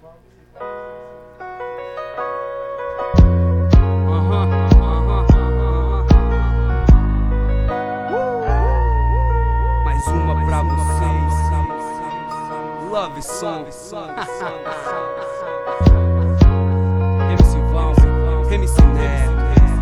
Mais uma pra vocês. Love Song. MC Val, MC Neto.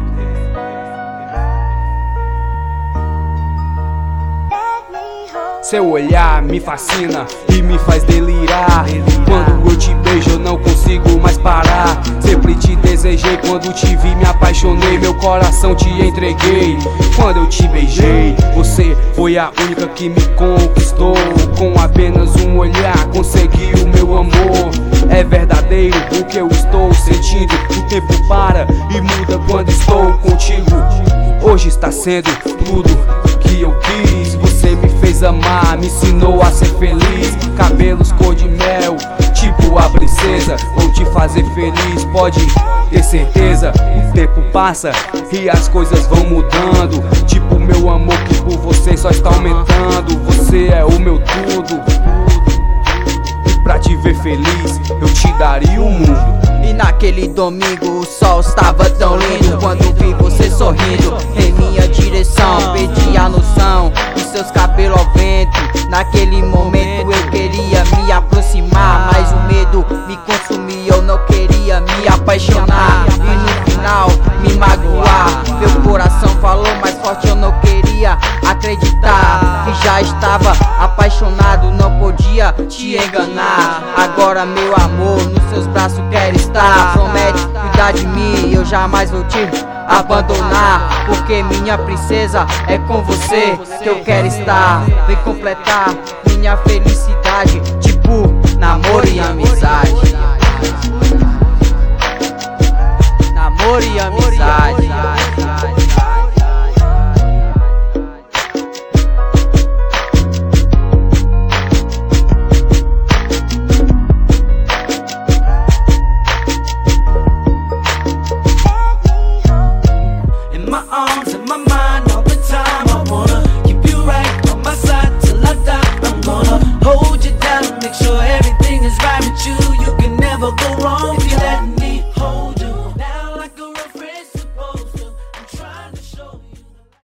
Seu olhar me fascina e me faz delirar. Quando eu te beijo eu não consigo mais parar. Sempre te desejei, quando te vi me apaixonei. Meu coração te entreguei. Quando eu te beijei, você foi a única que me conquistou. Com apenas um olhar conseguiu meu amor. É verdadeiro o que eu estou sentindo. O tempo para e muda quando estou contigo. Hoje está sendo tudo que eu quis. Você me fez amar, me ensinou a ser feliz. Cabelos cor de mel, tipo a princesa. Vou te fazer feliz, pode ter certeza. O tempo passa e as coisas vão mudando. Tipo meu amor que por você só está aumentando. Você é o meu tudo. E pra te ver feliz, eu te daria o mundo. E naquele domingo o sol estava tão lindo. Quando vi você sorrindo em minha direção, perdi a noção dos seus cabelos ao vento. Naquele momento eu queria me aproximar, mas o medo me consumia, eu não queria me apaixonar. E no final me magoar. Meu coração falou mais forte, eu não queria acreditar que já estava apaixonado, não podia te enganar. Agora meu amor, nos seus braços quero estar. Promete cuidar de mim, eu jamais vou te abandonar. Porque minha princesa, é com você que eu quero estar. Vem completar minha felicidade, tipo namoro